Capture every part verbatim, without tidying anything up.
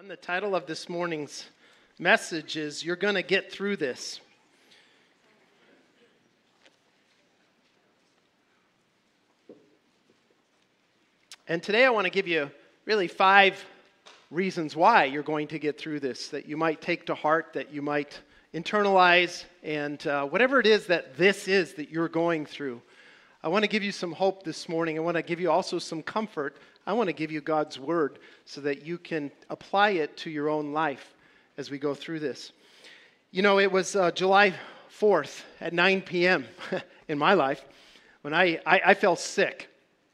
on. The title of this morning's message is You're Gonna Get Through This. And today I want to give you really five reasons why you're going to get through this, that you might take to heart, that you might internalize, and uh, whatever it is that this is that you're going through. I want to give you some hope this morning. I want to give you also some comfort. I want to give you God's Word so that you can apply it to your own life as we go through this. You know, it was uh, July fourth at nine p.m. in my life when I, I, I fell sick.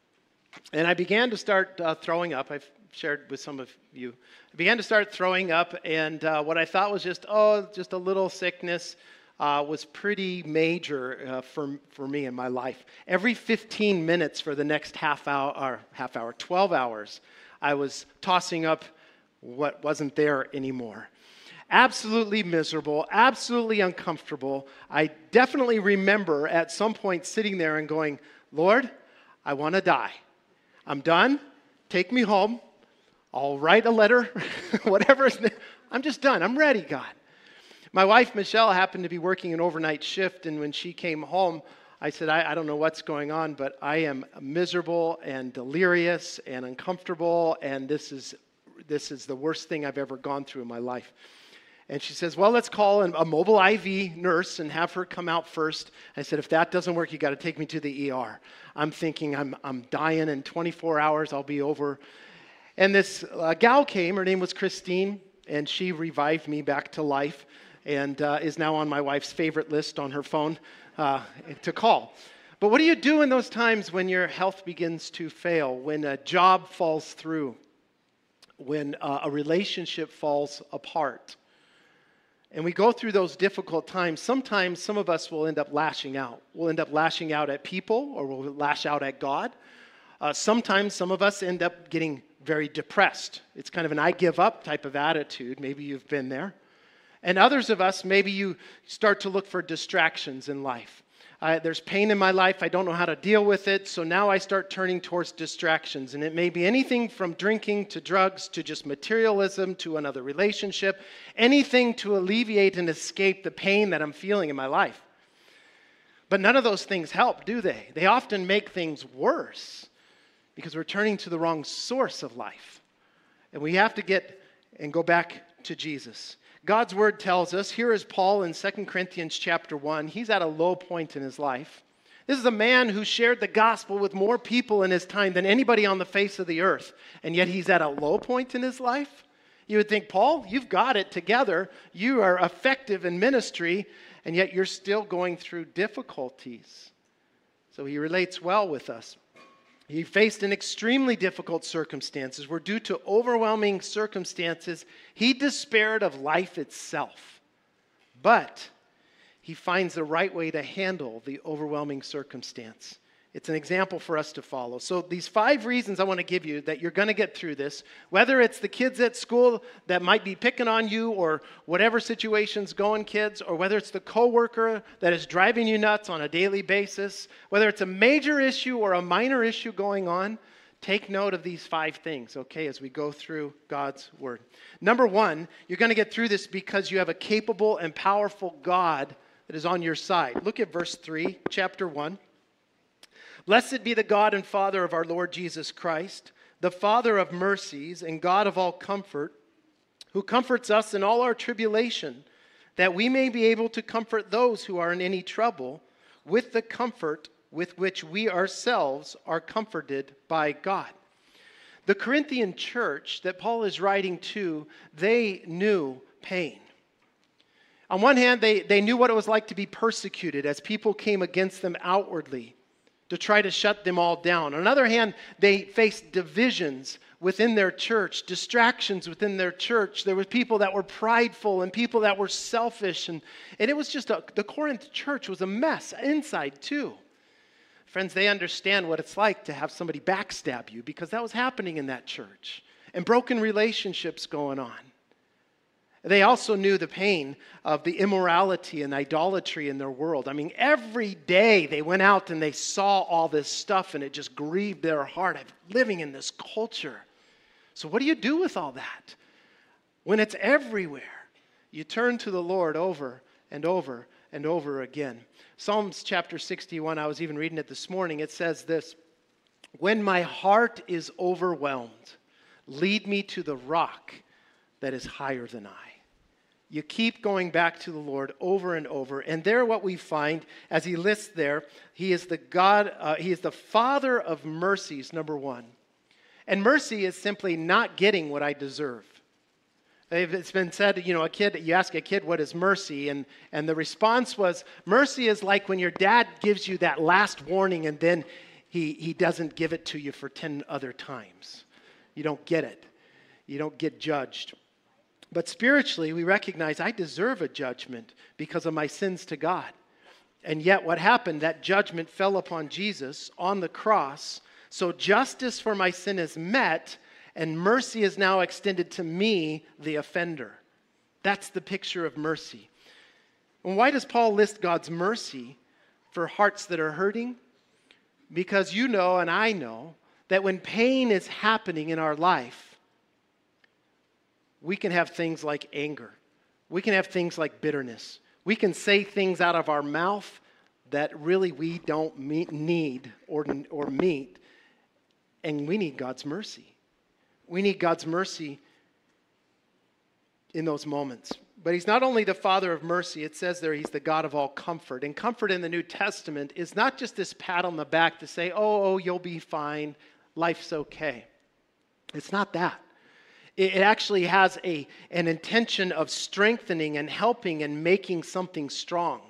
And I began to start uh, throwing up. I've shared with some of you. I began to start throwing up, and uh, what I thought was just, oh, just a little sickness uh, was pretty major uh, for, for me in my life. Every fifteen minutes for the next half hour, or half hour, twelve hours, I was tossing up what wasn't there anymore. Absolutely miserable, absolutely uncomfortable. I definitely remember at some point sitting there and going, Lord, I want to die. I'm done. Take me home. I'll write a letter, whatever. I'm just done. I'm ready, God. My wife, Michelle, happened to be working an overnight shift, and when she came home, I said, I, I don't know what's going on, but I am miserable and delirious and uncomfortable, and this is this is the worst thing I've ever gone through in my life. And she says, well, let's call a mobile I V nurse and have her come out first. I said, if that doesn't work, you got to take me to the E R. I'm thinking I'm I'm dying in twenty-four hours, I'll be over. And this uh, gal came, her name was Christine, and she revived me back to life and uh, is now on my wife's favorite list on her phone uh, to call. But what do you do in those times when your health begins to fail, when a job falls through, when uh, a relationship falls apart? And we go through those difficult times. Sometimes some of us will end up lashing out. We'll end up lashing out at people, or we'll lash out at God. Uh, sometimes some of us end up getting very depressed. It's kind of an I give up type of attitude. Maybe you've been there. And others of us, maybe you start to look for distractions in life. Uh, there's pain in my life. I don't know how to deal with it. So now I start turning towards distractions. And it may be anything from drinking to drugs to just materialism to another relationship. Anything to alleviate and escape the pain that I'm feeling in my life. But none of those things help, do they? They often make things worse because we're turning to the wrong source of life. And we have to get and go back to Jesus. God's word tells us, here is Paul in Second Corinthians chapter one. He's at a low point in his life. This is a man who shared the gospel with more people in his time than anybody on the face of the earth. And yet he's at a low point in his life. You would think, Paul, you've got it together. You are effective in ministry, and yet you're still going through difficulties. So he relates well with us. He faced an extremely difficult circumstances where due to overwhelming circumstances, he despaired of life itself. But he finds the right way to handle the overwhelming circumstance. It's an example for us to follow. So these five reasons I want to give you that you're going to get through this, whether it's the kids at school that might be picking on you or whatever situation's going, kids, or whether it's the coworker that is driving you nuts on a daily basis, whether it's a major issue or a minor issue going on, take note of these five things, okay, as we go through God's Word. Number one, you're going to get through this because you have a capable and powerful God that is on your side. Look at verse three, chapter one. Blessed be the God and Father of our Lord Jesus Christ, the Father of mercies and God of all comfort, who comforts us in all our tribulation, that we may be able to comfort those who are in any trouble with the comfort with which we ourselves are comforted by God. The Corinthian church that Paul is writing to, they knew pain. On one hand, they, they knew what it was like to be persecuted as people came against them outwardly to try to shut them all down. On the other hand, they faced divisions within their church, distractions within their church. There were people that were prideful and people that were selfish. And, and it was just, a, the Corinth church was a mess inside too. Friends, they understand what it's like to have somebody backstab you because that was happening in that church. And broken relationships going on. They also knew the pain of the immorality and idolatry in their world. I mean, every day they went out and they saw all this stuff and it just grieved their heart of living in this culture. So what do you do with all that? when it's everywhere, you turn to the Lord over and over and over again. Psalms chapter sixty-one, I was even reading it this morning. It says this, "When my heart is overwhelmed, lead me to the rock that is higher than I." You keep going back to the Lord over and over. And there what we find, as he lists there, he is the God, uh, he is the Father of mercies, number one. And mercy is simply not getting what I deserve. It's been said, you know, a kid, you ask a kid, what is mercy? And, and the response was, mercy is like when your dad gives you that last warning and then he, he doesn't give it to you for ten other times. You don't get it. You don't get judged. But spiritually, we recognize I deserve a judgment because of my sins to God. And yet what happened, that judgment fell upon Jesus on the cross. So justice for my sin is met, and mercy is now extended to me, the offender. That's the picture of mercy. And why does Paul list God's mercy for hearts that are hurting? Because you know and I know that when pain is happening in our life, we can have things like anger. We can have things like bitterness. We can say things out of our mouth that really we don't meet, need or, or meet. And we need God's mercy. We need God's mercy in those moments. But he's not only the Father of mercy, it says there he's the God of all comfort. And comfort in the New Testament is not just this pat on the back to say, oh, oh, you'll be fine, life's okay. It's not that. It actually has a, an intention of strengthening and helping and making something strong.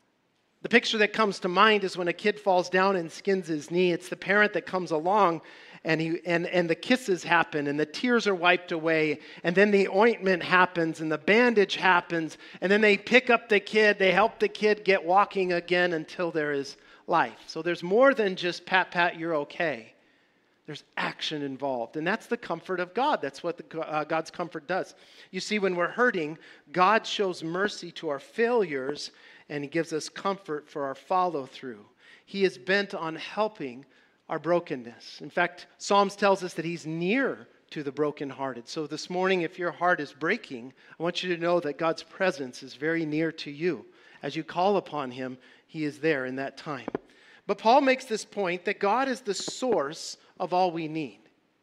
The picture that comes to mind is when a kid falls down and skins his knee. It's the parent that comes along and, he, and, and the kisses happen and the tears are wiped away. And then the ointment happens and the bandage happens. And then they pick up the kid. They help the kid get walking again until there is life. So there's more than just pat, pat, you're okay. There's action involved. And that's the comfort of God. That's what the, uh, God's comfort does. You see, when we're hurting, God shows mercy to our failures, and he gives us comfort for our follow-through. He is bent on helping our brokenness. In fact, Psalms tells us that he's near to the brokenhearted. So this morning, if your heart is breaking, I want you to know that God's presence is very near to you. As you call upon him, he is there in that time. But Paul makes this point that God is the source of all we need.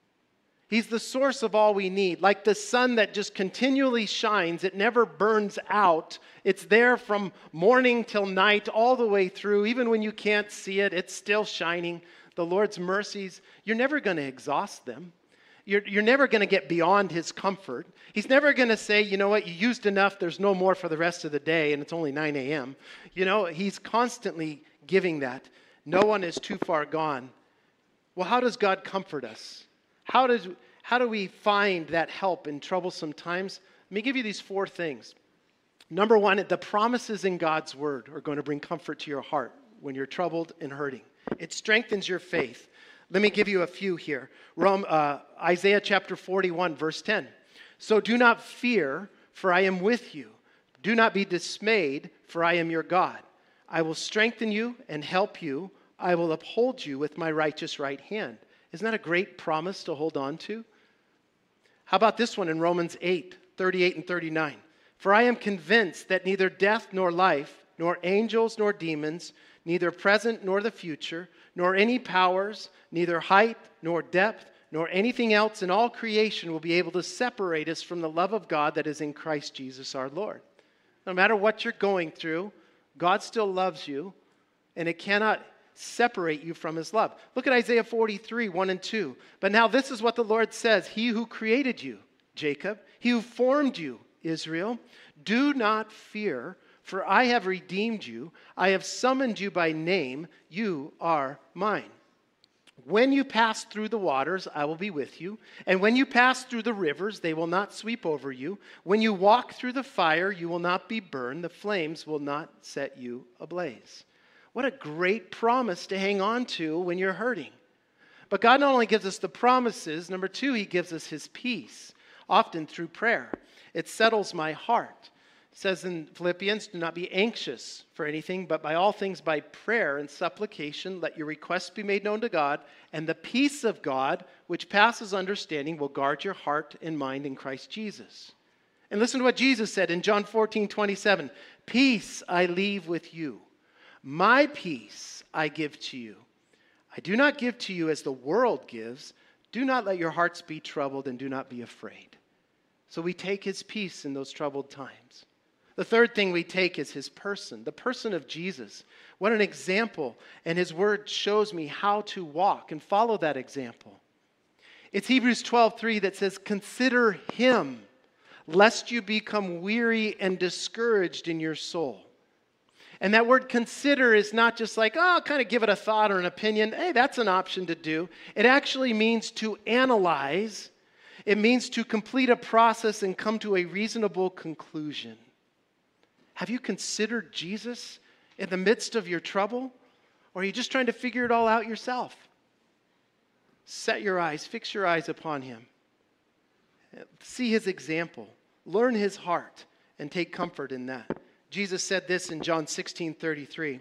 He's the source of all we need. Like the sun that just continually shines, it never burns out. It's there from morning till night, all the way through. Even when you can't see it, it's still shining. The Lord's mercies, you're never going to exhaust them. You're, you're never going to get beyond his comfort. He's never going to say, you know what, you used enough, there's no more for the rest of the day, and it's only nine a.m. You know, he's constantly giving that. No one is too far gone. Well, how does God comfort us? How does, how do we find that help in troublesome times? Let me give you these four things. Number one, the promises in God's word are going to bring comfort to your heart when you're troubled and hurting. It strengthens your faith. Let me give you a few here. Rome, uh, Isaiah chapter forty-one, verse ten. So do not fear, for I am with you. Do not be dismayed, for I am your God. I will strengthen you and help you. I will uphold you with my righteous right hand. Isn't that a great promise to hold on to? How about this one in Romans eight, thirty-eight and thirty-nine? For I am convinced that neither death nor life, nor angels nor demons, neither present nor the future, nor any powers, neither height nor depth, nor anything else in all creation will be able to separate us from the love of God that is in Christ Jesus our Lord. No matter what you're going through, God still loves you, and it cannot separate you from his love. Look at Isaiah forty-three, one and two. But now this is what the Lord says. He who created you, Jacob, he who formed you, Israel, do not fear, for I have redeemed you. I have summoned you by name. You are mine. When you pass through the waters, I will be with you. And when you pass through the rivers, they will not sweep over you. When you walk through the fire, you will not be burned. The flames will not set you ablaze. What a great promise to hang on to when you're hurting. But God not only gives us the promises, number two, he gives us his peace, often through prayer. It settles my heart. It says in Philippians, do not be anxious for anything, but by all things by prayer and supplication, let your requests be made known to God, and the peace of God, which passes understanding, will guard your heart and mind in Christ Jesus. And listen to what Jesus said in John fourteen twenty-seven. Peace I leave with you. My peace I give to you. I do not give to you as the world gives. Do not let your hearts be troubled and do not be afraid. So we take his peace in those troubled times. The third thing we take is his person, the person of Jesus. What an example. And his word shows me how to walk and follow that example. It's Hebrews twelve three that says, consider him, lest you become weary and discouraged in your soul. And that word consider is not just like, oh, I'll kind of give it a thought or an opinion. Hey, that's an option to do. It actually means to analyze. It means to complete a process and come to a reasonable conclusion. Have you considered Jesus in the midst of your trouble? Or are you just trying to figure it all out yourself? Set your eyes, fix your eyes upon him. See his example. Learn his heart and take comfort in that. Jesus said this in John sixteen thirty-three.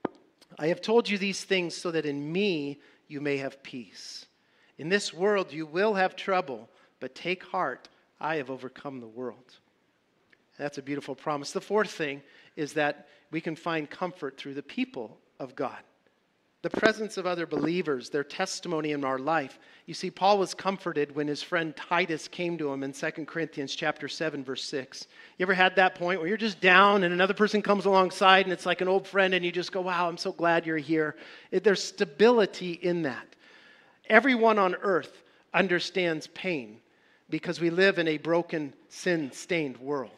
I have told you these things so that in me you may have peace. In this world you will have trouble, but take heart, I have overcome the world. That's a beautiful promise. The fourth thing is that we can find comfort through the people of God. The presence of other believers, their testimony in our life. You see, Paul was comforted when his friend Titus came to him in Second Corinthians chapter seven, verse six. You ever had that point where you're just down and another person comes alongside and it's like an old friend and you just go, wow, I'm so glad you're here. It, there's stability in that. Everyone on earth understands pain because we live in a broken, sin-stained world.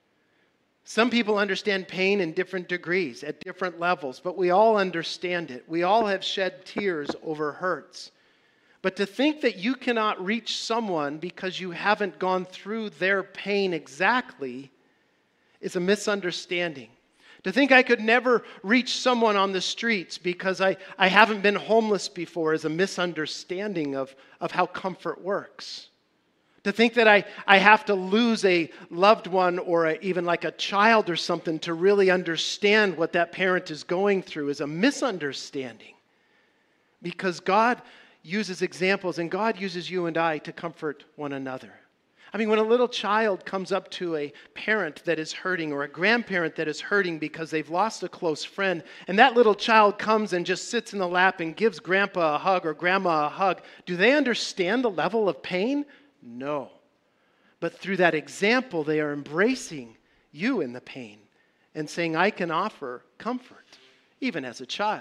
Some people understand pain in different degrees, at different levels, but we all understand it. We all have shed tears over hurts. But to think that you cannot reach someone because you haven't gone through their pain exactly is a misunderstanding. To think I could never reach someone on the streets because I, I haven't been homeless before is a misunderstanding of, of how comfort works. To think that I, I have to lose a loved one or a, even like a child or something to really understand what that parent is going through is a misunderstanding. Because God uses examples and God uses you and I to comfort one another. I mean, when a little child comes up to a parent that is hurting or a grandparent that is hurting because they've lost a close friend, and that little child comes and just sits in the lap and gives grandpa a hug or grandma a hug, do they understand the level of pain? No. But through that example, they are embracing you in the pain and saying, I can offer comfort, even as a child.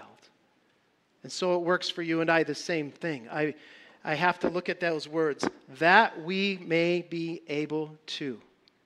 And so it works for you and I the same thing. I, I have to look at those words, that we may be able to,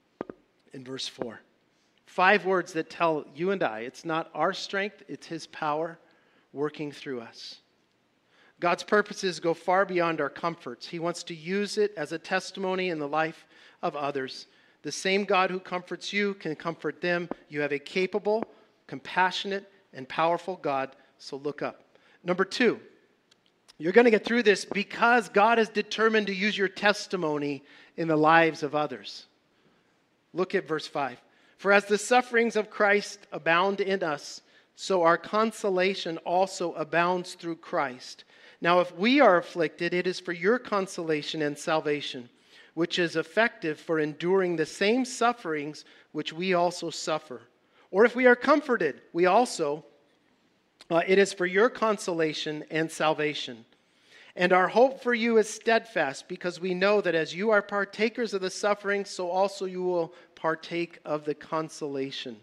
in verse four. Five words that tell you and I, it's not our strength, it's his power working through us. God's purposes go far beyond our comforts. He wants to use it as a testimony in the life of others. The same God who comforts you can comfort them. You have a capable, compassionate, and powerful God, so look up. Number two, you're going to get through this because God is determined to use your testimony in the lives of others. Look at verse five. For as the sufferings of Christ abound in us, so our consolation also abounds through Christ. Now, if we are afflicted, it is for your consolation and salvation, which is effective for enduring the same sufferings which we also suffer. Or if we are comforted, we also, uh, it is for your consolation and salvation. And our hope for you is steadfast, because we know that as you are partakers of the suffering, so also you will partake of the consolation.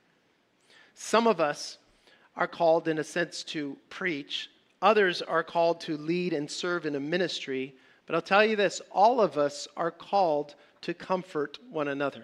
Some of us are called, in a sense, to preach. Others are called to lead and serve in a ministry. But I'll tell you this, all of us are called to comfort one another.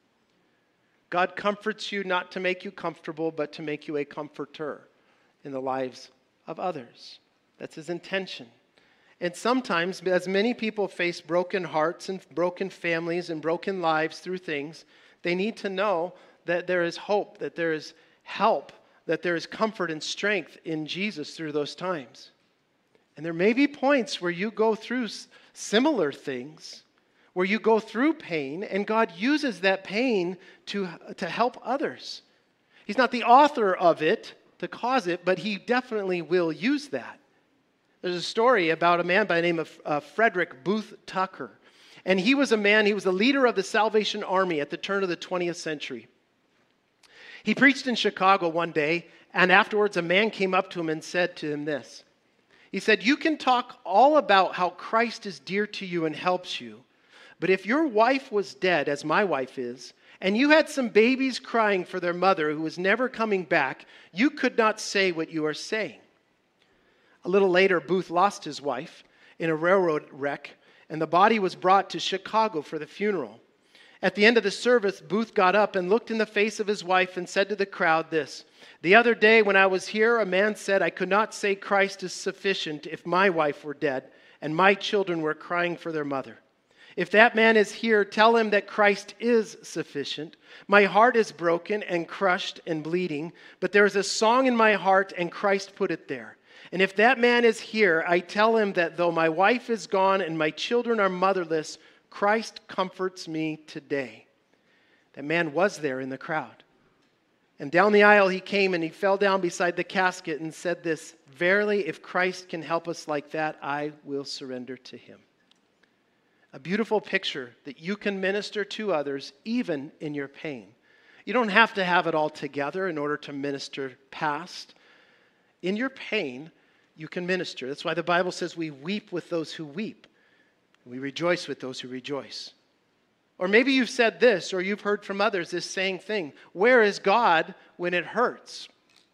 God comforts you not to make you comfortable, but to make you a comforter in the lives of others. That's his intention. And sometimes, as many people face broken hearts and broken families and broken lives through things, they need to know that there is hope, that there is help, that there is comfort and strength in Jesus through those times. And there may be points where you go through similar things, where you go through pain, and God uses that pain to, to help others. He's not the author of it to cause it, but he definitely will use that. There's a story about a man by the name of uh, Frederick Booth Tucker. And he was a man, he was the leader of the Salvation Army at the turn of the twentieth century. He preached in Chicago one day, and afterwards a man came up to him and said to him this. He said, "You can talk all about how Christ is dear to you and helps you, but if your wife was dead, as my wife is, and you had some babies crying for their mother who was never coming back, you could not say what you are saying." A little later, Booth lost his wife in a railroad wreck, and the body was brought to Chicago for the funeral. At the end of the service, Booth got up and looked in the face of his wife and said to the crowd this, "The other day when I was here, a man said I could not say Christ is sufficient if my wife were dead and my children were crying for their mother. If that man is here, tell him that Christ is sufficient. My heart is broken and crushed and bleeding, but there is a song in my heart and Christ put it there. And if that man is here, I tell him that though my wife is gone and my children are motherless, Christ comforts me today." That man was there in the crowd. And down the aisle he came and he fell down beside the casket and said this, "Verily, if Christ can help us like that, I will surrender to him." A beautiful picture that you can minister to others even in your pain. You don't have to have it all together in order to minister past. In your pain, you can minister. That's why the Bible says we weep with those who weep. We rejoice with those who rejoice. Or maybe you've said this, or you've heard from others this saying thing. Where is God when it hurts?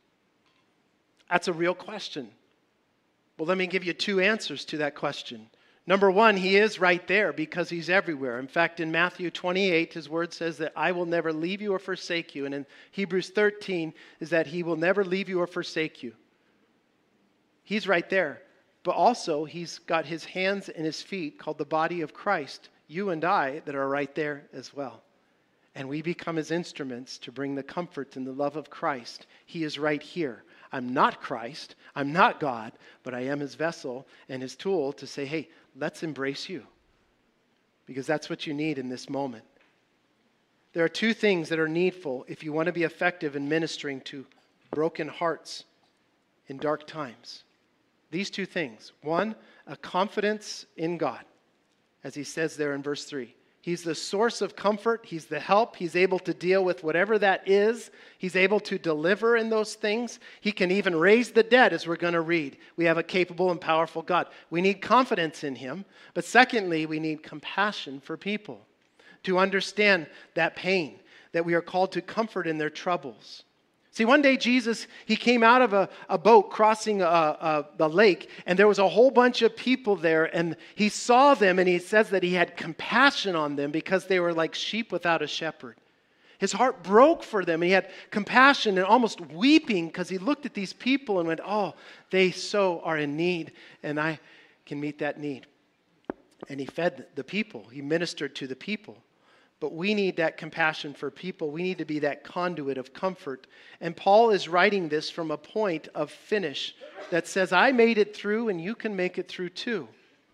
That's a real question. Well, let me give you two answers to that question. Number one, he is right there because he's everywhere. In fact, in Matthew twenty-eight, his word says that I will never leave you or forsake you. And in Hebrews thirteen is that he will never leave you or forsake you. He's right there. But also, he's got his hands and his feet called the body of Christ, you and I, that are right there as well. And we become his instruments to bring the comfort and the love of Christ. He is right here. I'm not Christ, I'm not God, but I am his vessel and his tool to say, hey, let's embrace you. Because that's what you need in this moment. There are two things that are needful if you want to be effective in ministering to broken hearts in dark times. These two things. One, a confidence in God, as he says there in verse three. He's the source of comfort. He's the help. He's able to deal with whatever that is. He's able to deliver in those things. He can even raise the dead, as we're going to read. We have a capable and powerful God. We need confidence in him. But secondly, we need compassion for people to understand that pain, that we are called to comfort in their troubles. See, one day Jesus, he came out of a, a boat crossing a, a, the lake, and there was a whole bunch of people there, and he saw them, and he says that he had compassion on them because they were like sheep without a shepherd. His heart broke for them, and he had compassion and almost weeping because he looked at these people and went, oh, they so are in need, and I can meet that need. And he fed the people. He ministered to the people. But we need that compassion for people. We need to be that conduit of comfort. And Paul is writing this from a point of finish that says, I made it through and you can make it through too.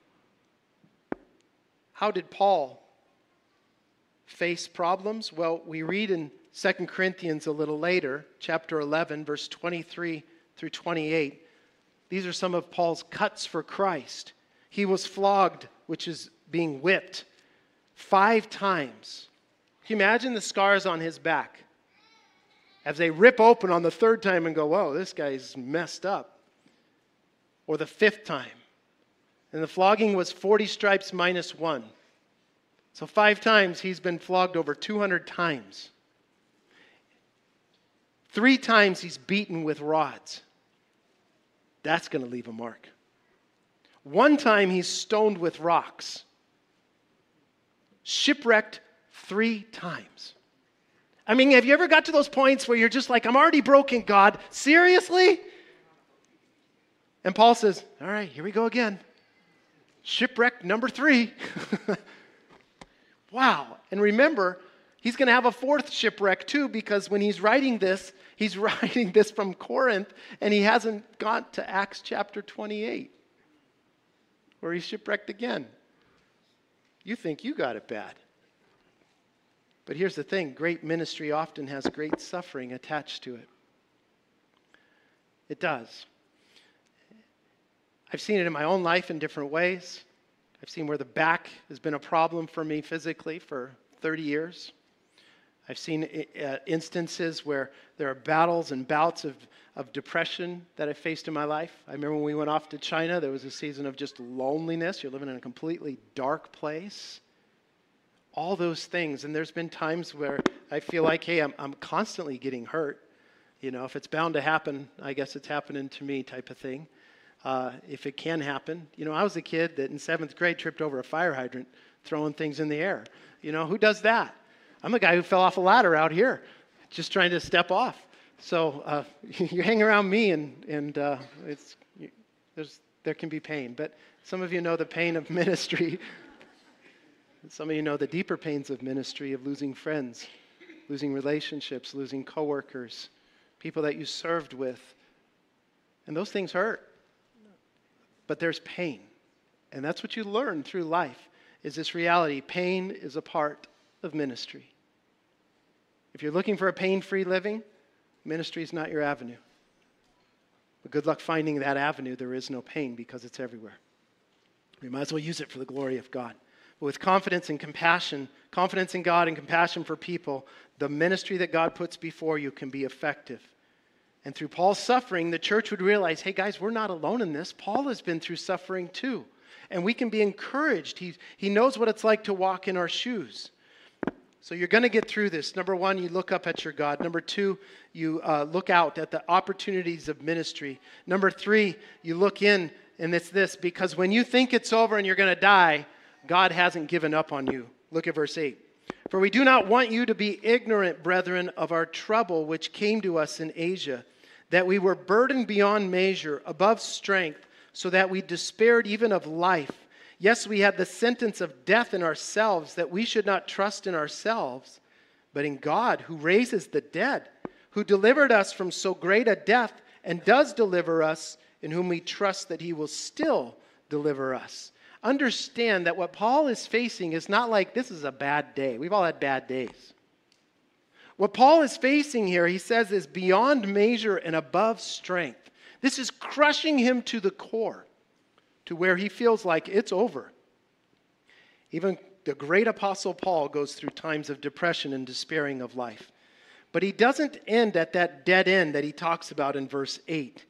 How did Paul face problems? Well, we read in Second Corinthians a little later, chapter eleven, verse twenty-three through twenty-eight. These are some of Paul's cuts for Christ. He was flogged, which is being whipped, five times. Can you imagine the scars on his back? As they rip open on the third time and go, whoa, this guy's messed up. Or the fifth time. And the flogging was forty stripes minus one. So five times he's been flogged over two hundred times. Three times he's beaten with rods. That's going to leave a mark. One time he's stoned with rocks. Shipwrecked three times. I mean, have you ever got to those points where you're just like, I'm already broken, God. Seriously? And Paul says, all right, here we go again. Shipwreck number three. Wow. And remember, he's going to have a fourth shipwreck too, because when he's writing this, he's writing this from Corinth, and he hasn't got to Acts chapter twenty-eight, where he's shipwrecked again. You think you got it bad. But here's the thing, great ministry often has great suffering attached to it. It does. I've seen it in my own life in different ways. I've seen where the back has been a problem for me physically for thirty years. I've seen uh, instances where there are battles and bouts of, of depression that I faced in my life. I remember when we went off to China, there was a season of just loneliness. You're living in a completely dark place. All those things. And there's been times where I feel like, hey, I'm, I'm constantly getting hurt. You know, if it's bound to happen, I guess it's happening to me type of thing. Uh, if it can happen. You know, I was a kid that in seventh grade tripped over a fire hydrant, throwing things in the air. You know, who does that? I'm the guy who fell off a ladder out here, just trying to step off. So uh, you hang around me, and and uh, it's you, there's there can be pain. But some of you know the pain of ministry. Some of you know the deeper pains of ministry, of losing friends, losing relationships, losing coworkers, people that you served with, and those things hurt. But there's pain, and that's what you learn through life. Is this reality? Pain is a part of ministry. If you're looking for a pain-free living, ministry is not your avenue. But good luck finding that avenue. There is no pain because it's everywhere. We might as well use it for the glory of God. But with confidence and compassion, confidence in God and compassion for people, the ministry that God puts before you can be effective. And through Paul's suffering, the church would realize, hey guys, we're not alone in this. Paul has been through suffering too. And we can be encouraged. He, he knows what it's like to walk in our shoes. So you're going to get through this. Number one, you look up at your God. Number two, you uh, look out at the opportunities of ministry. Number three, you look in, and it's this, because when you think it's over and you're going to die, God hasn't given up on you. Look at verse eight. For we do not want you to be ignorant, brethren, of our trouble which came to us in Asia, that we were burdened beyond measure, above strength, so that we despaired even of life. Yes, we had the sentence of death in ourselves, that we should not trust in ourselves, but in God, who raises the dead, who delivered us from so great a death, and does deliver us, in whom we trust that he will still deliver us. Understand that what Paul is facing is not like this is a bad day. We've all had bad days. What Paul is facing here, he says, is beyond measure and above strength. This is crushing him to the core, to where he feels like it's over. Even the great apostle Paul goes through times of depression and despairing of life. But he doesn't end at that dead end that he talks about in verse eight.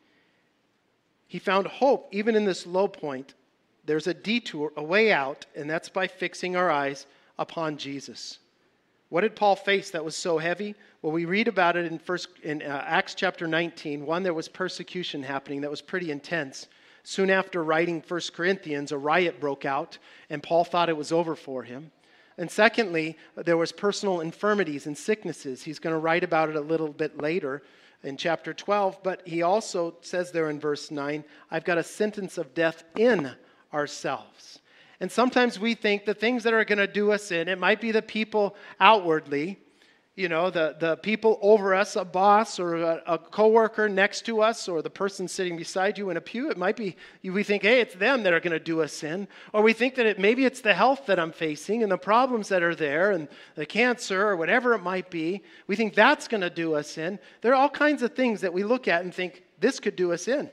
He found hope even in this low point. There's a detour, a way out, and that's by fixing our eyes upon Jesus. What did Paul face that was so heavy? Well, we read about it in first in uh, Acts chapter nineteen. One, there was persecution happening that was pretty intense. Soon after writing First Corinthians, a riot broke out, and Paul thought it was over for him. And secondly, there was personal infirmities and sicknesses. He's going to write about it a little bit later in chapter twelve, but he also says there in verse nine, I've got a sentence of death in ourselves. And sometimes we think the things that are going to do us in, it might be the people outwardly, you know, the, the people over us, a boss or a, a coworker next to us, or the person sitting beside you in a pew. It might be, we think, hey, it's them that are going to do us in. Or we think that it, maybe it's the health that I'm facing and the problems that are there and the cancer or whatever it might be. We think that's going to do us in. There are all kinds of things that we look at and think, this could do us in.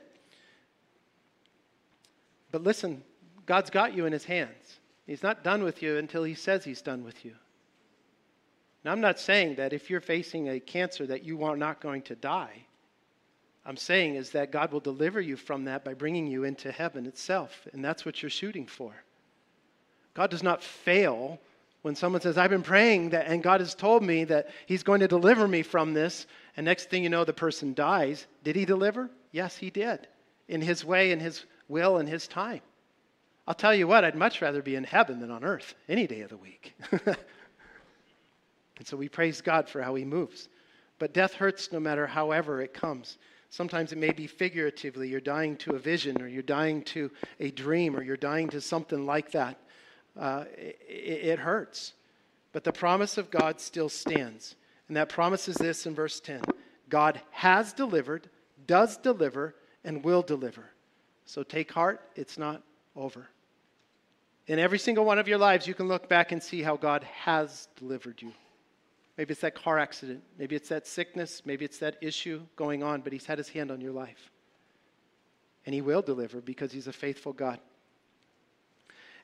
But listen, God's got you in his hands. He's not done with you until he says he's done with you. Now, I'm not saying that if you're facing a cancer that you are not going to die. I'm saying is that God will deliver you from that by bringing you into heaven itself. And that's what you're shooting for. God does not fail when someone says, I've been praying that, and God has told me that he's going to deliver me from this. And next thing you know, the person dies. Did he deliver? Yes, he did. In his way, in his will, in his time. I'll tell you what, I'd much rather be in heaven than on earth any day of the week. And so we praise God for how he moves. But death hurts no matter however it comes. Sometimes it may be figuratively. You're dying to a vision, or you're dying to a dream, or you're dying to something like that. Uh, it, it hurts. But the promise of God still stands. And that promise is this in verse ten. God has delivered, does deliver, and will deliver. So take heart, it's not over. In every single one of your lives, you can look back and see how God has delivered you. Maybe it's that car accident. Maybe it's that sickness. Maybe it's that issue going on, but he's had his hand on your life. And he will deliver because he's a faithful God.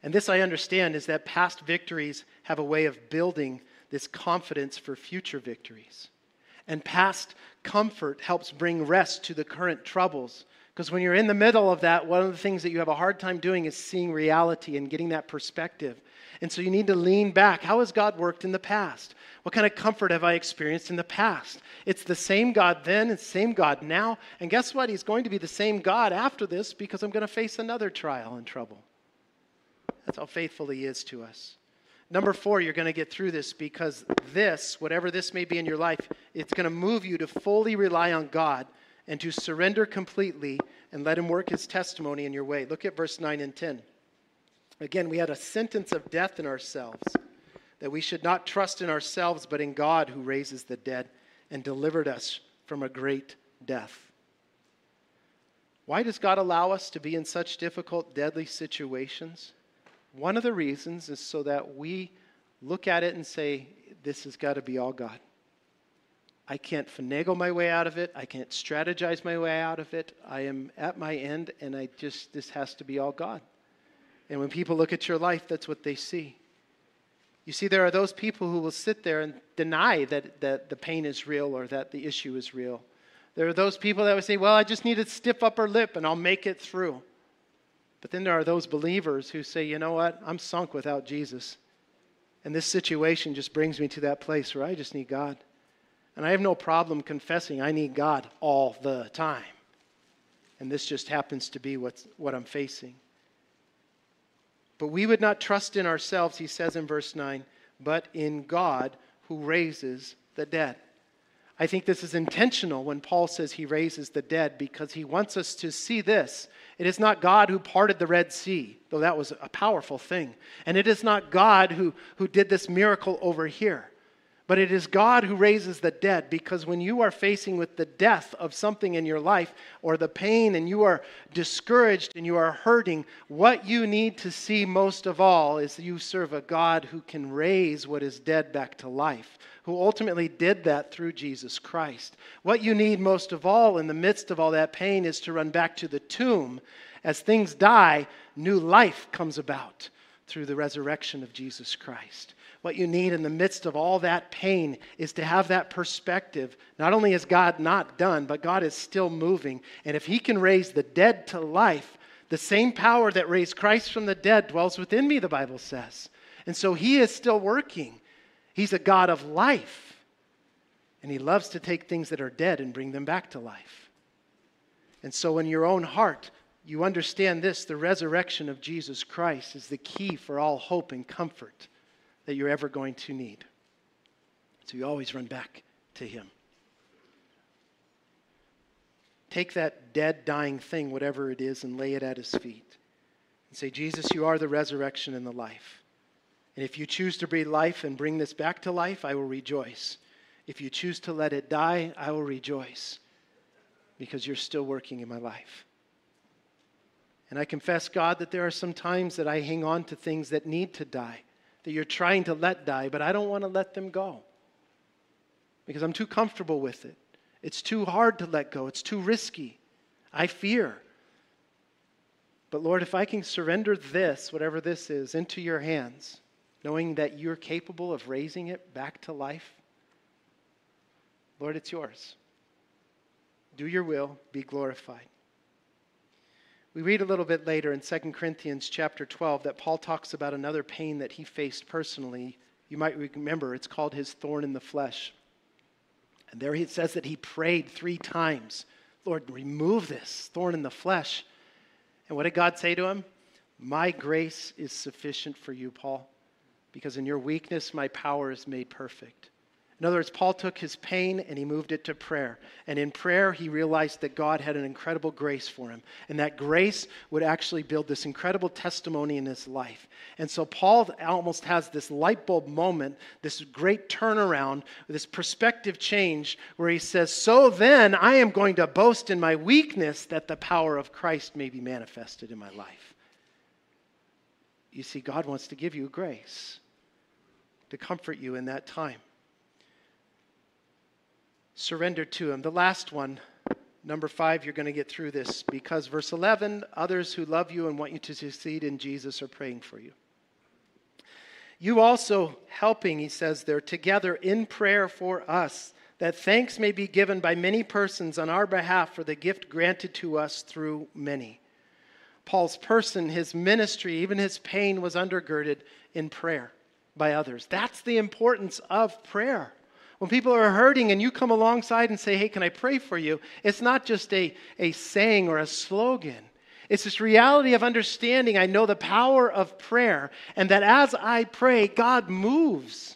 And this, I understand, is that past victories have a way of building this confidence for future victories. And past comfort helps bring rest to the current troubles. Because when you're in the middle of that, one of the things that you have a hard time doing is seeing reality and getting that perspective. And so you need to lean back. How has God worked in the past? What kind of comfort have I experienced in the past? It's the same God then, it's the same God now. And guess what? He's going to be the same God after this, because I'm going to face another trial and trouble. That's how faithful He is to us. Number four, you're going to get through this because this, whatever this may be in your life, it's going to move you to fully rely on God and to surrender completely and let Him work His testimony in your way. Look at verse nine and ten. Again, we had a sentence of death in ourselves, that we should not trust in ourselves, but in God who raises the dead and delivered us from a great death. Why does God allow us to be in such difficult, deadly situations? One of the reasons is so that we look at it and say, this has got to be all God. I can't finagle my way out of it. I can't strategize my way out of it. I am at my end, and I just, this has to be all God. And when people look at your life, that's what they see. You see, there are those people who will sit there and deny that, that the pain is real or that the issue is real. There are those people that would say, well, I just need to stiff upper lip and I'll make it through. But then there are those believers who say, you know what? I'm sunk without Jesus. And this situation just brings me to that place where I just need God. And I have no problem confessing I need God all the time. And this just happens to be what's, what I'm facing. But we would not trust in ourselves, he says in verse nine, but in God who raises the dead. I think this is intentional when Paul says he raises the dead, because he wants us to see this. It is not God who parted the Red Sea, though that was a powerful thing. And it is not God who, who did this miracle over here. But it is God who raises the dead, because when you are facing with the death of something in your life or the pain and you are discouraged and you are hurting, what you need to see most of all is that you serve a God who can raise what is dead back to life, who ultimately did that through Jesus Christ. What you need most of all in the midst of all that pain is to run back to the tomb. As things die, new life comes about through the resurrection of Jesus Christ. What you need in the midst of all that pain is to have that perspective. Not only is God not done, but God is still moving. And if He can raise the dead to life, the same power that raised Christ from the dead dwells within me, the Bible says. And so He is still working. He's a God of life. And He loves to take things that are dead and bring them back to life. And so in your own heart, you understand this: the resurrection of Jesus Christ is the key for all hope and comfort that you're ever going to need. So you always run back to Him. Take that dead, dying thing, whatever it is, and lay it at His feet. And say, Jesus, you are the resurrection and the life. And if you choose to breathe life and bring this back to life, I will rejoice. If you choose to let it die, I will rejoice, because you're still working in my life. And I confess, God, that there are some times that I hang on to things that need to die, that you're trying to let die, but I don't want to let them go because I'm too comfortable with it. It's too hard to let go. It's too risky. I fear. But Lord, if I can surrender this, whatever this is, into your hands, knowing that you're capable of raising it back to life, Lord, it's yours. Do your will, be glorified. We read a little bit later in Second Corinthians chapter twelve that Paul talks about another pain that he faced personally. You might remember it's called his thorn in the flesh. And there it says that he prayed three times, Lord, remove this thorn in the flesh. And what did God say to him? My grace is sufficient for you, Paul, because in your weakness my power is made perfect. In other words, Paul took his pain and he moved it to prayer. And in prayer, he realized that God had an incredible grace for him. And that grace would actually build this incredible testimony in his life. And so Paul almost has this light bulb moment, this great turnaround, this perspective change where he says, so then I am going to boast in my weakness that the power of Christ may be manifested in my life. You see, God wants to give you grace to comfort you in that time. Surrender to Him. The last one number five, you're going to get through this because verse eleven, others who love you and want you to succeed in Jesus are praying for you. You also helping, he says there, together in prayer for us, that thanks may be given by many persons on our behalf for the gift granted to us through many. Paul's person, his ministry, even his pain was undergirded in prayer by others. That's the importance of prayer. When people are hurting and you come alongside and say, hey, can I pray for you? It's not just a, a saying or a slogan. It's this reality of understanding I know the power of prayer and that as I pray, God moves.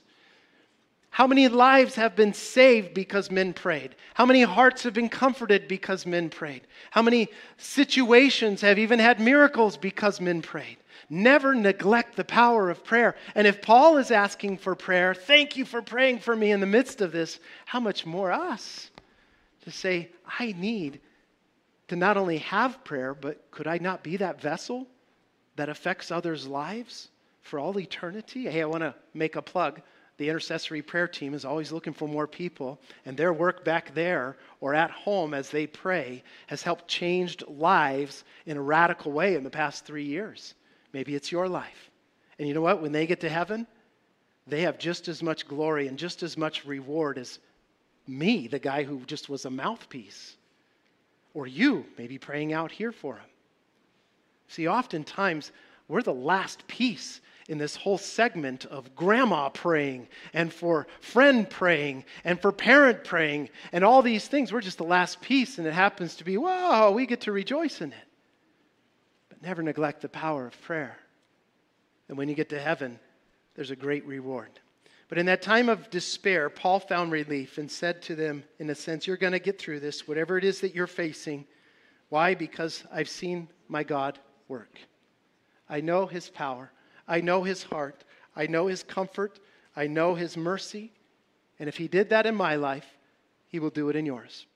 How many lives have been saved because men prayed? How many hearts have been comforted because men prayed? How many situations have even had miracles because men prayed? Never neglect the power of prayer. And if Paul is asking for prayer, thank you for praying for me in the midst of this, how much more us to say, I need to not only have prayer, but could I not be that vessel that affects others' lives for all eternity? Hey, I want to make a plug. The intercessory prayer team is always looking for more people, and their work back there or at home as they pray has helped change lives in a radical way in the past three years. Maybe it's your life. And you know what? When they get to heaven, they have just as much glory and just as much reward as me, the guy who just was a mouthpiece. Or you, maybe praying out here for them. See, oftentimes, we're the last piece in this whole segment of grandma praying and for friend praying and for parent praying and all these things. We're just the last piece, and it happens to be, whoa, we get to rejoice in it. But never neglect the power of prayer. And when you get to heaven, there's a great reward. But in that time of despair, Paul found relief and said to them, in a sense, you're going to get through this, whatever it is that you're facing. Why? Because I've seen my God work. I know his power. I know his heart. I know his comfort. I know his mercy. And if he did that in my life, he will do it in yours.